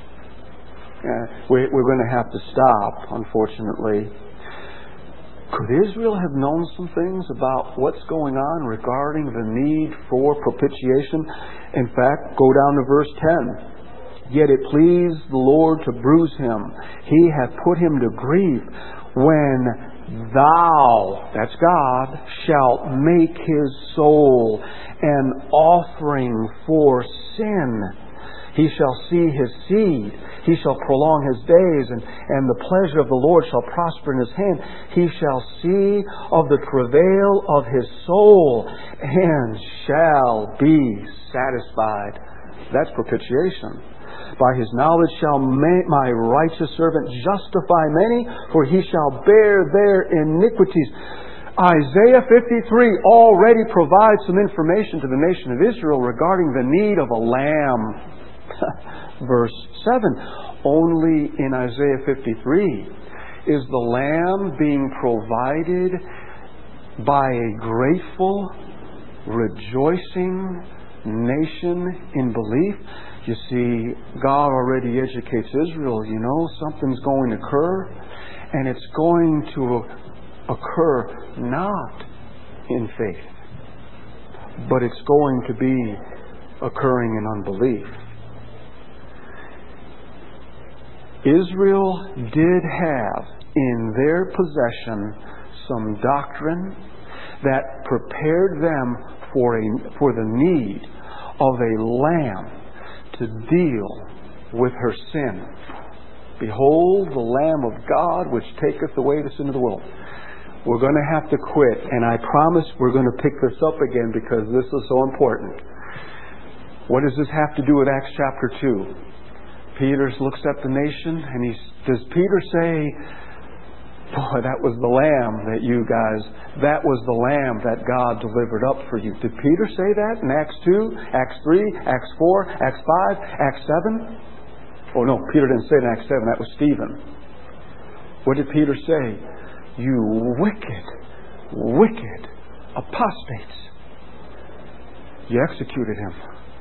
Uh, we, we're going to have to stop, unfortunately. Could Israel have known some things about what's going on regarding the need for propitiation? In fact, go down to verse ten. Yet it pleased the Lord to bruise Him. He hath put Him to grief. When Thou, that's God, shalt make His soul an offering for sin, He shall see His seed. He shall prolong His days, and, and the pleasure of the Lord shall prosper in His hand. He shall see of the travail of His soul, and shall be satisfied. That's propitiation. By His knowledge shall my righteous servant justify many, for he shall bear their iniquities. Isaiah fifty-three already provides some information to the nation of Israel regarding the need of a lamb. Verse seven, only in Isaiah fifty-three is the lamb being provided by a grateful, rejoicing nation in belief. You see, God already educates Israel. You know, something's going to occur, and it's going to occur not in faith, but it's going to be occurring in unbelief. Israel did have in their possession some doctrine that prepared them for a for the need of a lamb to deal with her sin. Behold the Lamb of God which taketh away the sin of the world. We're going to have to quit, and I promise we're going to pick this up again because this is so important. What does this have to do with Acts chapter two? Peter looks at the nation, and he does Peter say, boy, that was the lamb that you guys, that was the lamb that God delivered up for you. Did Peter say that in Acts two, Acts three, Acts four, Acts five, Acts seven? Oh no, Peter didn't say it in Acts seven, that was Stephen. What did Peter say? You wicked, wicked apostates. You executed him.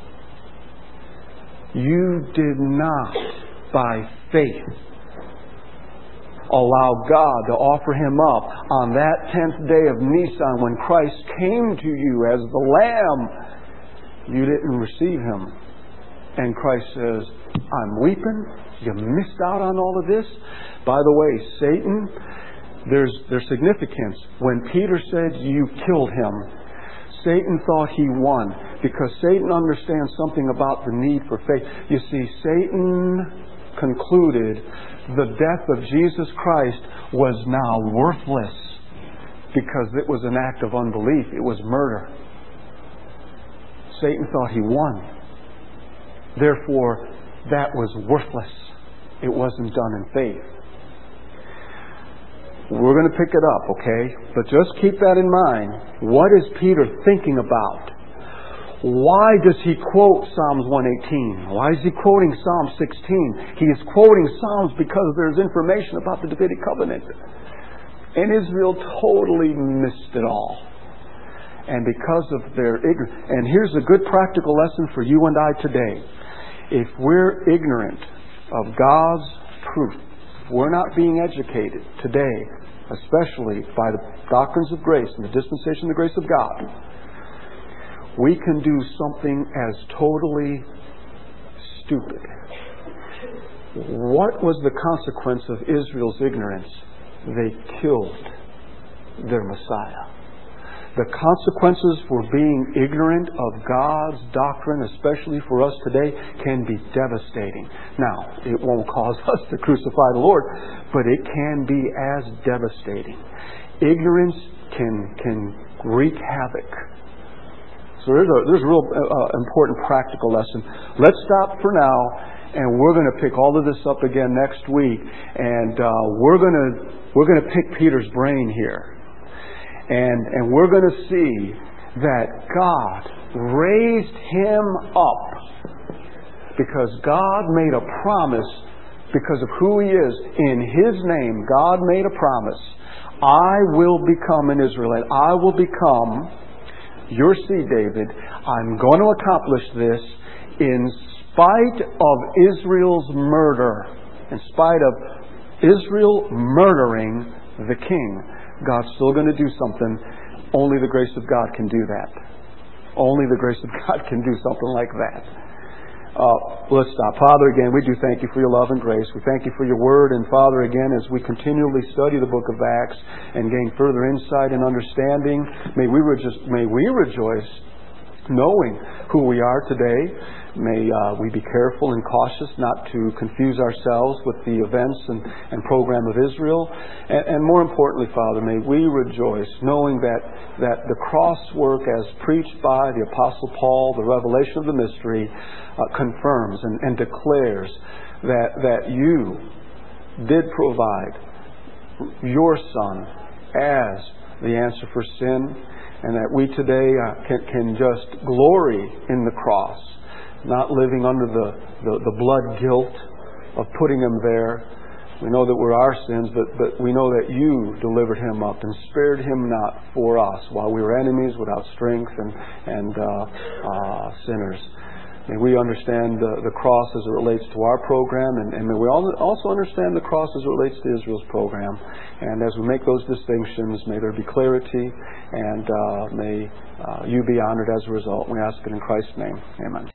You did not, by faith, allow God to offer him up on that tenth day of Nisan when Christ came to you as the Lamb. You didn't receive him. And Christ says, I'm weeping. You missed out on all of this. By the way, Satan, there's, there's significance. When Peter said you killed him, Satan thought he won because Satan understands something about the need for faith. You see, Satan concluded the death of Jesus Christ was now worthless because it was an act of unbelief. It was murder. Satan thought he won. Therefore, that was worthless. It wasn't done in faith. We're going to pick it up, okay? But just keep that in mind. What is Peter thinking about? Why does he quote Psalms one eighteen? Why is he quoting Psalm sixteen? He is quoting Psalms because there's information about the Davidic covenant. And Israel totally missed it all. And because of their ignorance. And here's a good practical lesson for you and I today. If we're ignorant of God's truth, we're not being educated today, especially by the doctrines of grace and the dispensation of the grace of God, we can do something as totally stupid. What was the consequence of Israel's ignorance? They killed their Messiah. The consequences for being ignorant of God's doctrine, especially for us today, can be devastating. Now, it won't cause us to crucify the Lord, but it can be as devastating. Ignorance can can wreak havoc. So there's a, there's a real uh, important practical lesson. Let's stop for now, and we're going to pick all of this up again next week, and uh, we're going to we're going to pick Peter's brain here. And, and we're going to see that God raised him up because God made a promise because of who he is. In his name, God made a promise. I will become an Israelite. I will become your seed, David. I'm going to accomplish this in spite of Israel's murder. In spite of Israel murdering the king. God's still going to do something. Only the grace of God can do that. Only the grace of God can do something like that. Uh, let's stop. Father, again, we do thank you for your love and grace. We thank you for your word. And Father, again, as we continually study the book of Acts and gain further insight and understanding, may we, rejo- may we rejoice knowing who we are today. May uh, we be careful and cautious not to confuse ourselves with the events and, and program of Israel. And, and more importantly, Father, may we rejoice knowing that, that the cross work as preached by the Apostle Paul, the revelation of the mystery, uh, confirms and, and declares that, that you did provide your Son as the answer for sin, and that we today uh, can, can just glory in the cross. Not living under the, the, the blood guilt of putting him there. We know that we're our sins, but, but we know that you delivered him up and spared him not for us while we were enemies without strength and, and uh, uh, sinners. May we understand the, the cross as it relates to our program, and, and may we also understand the cross as it relates to Israel's program. And as we make those distinctions, may there be clarity, and uh, may uh, you be honored as a result. We ask it in Christ's name. Amen.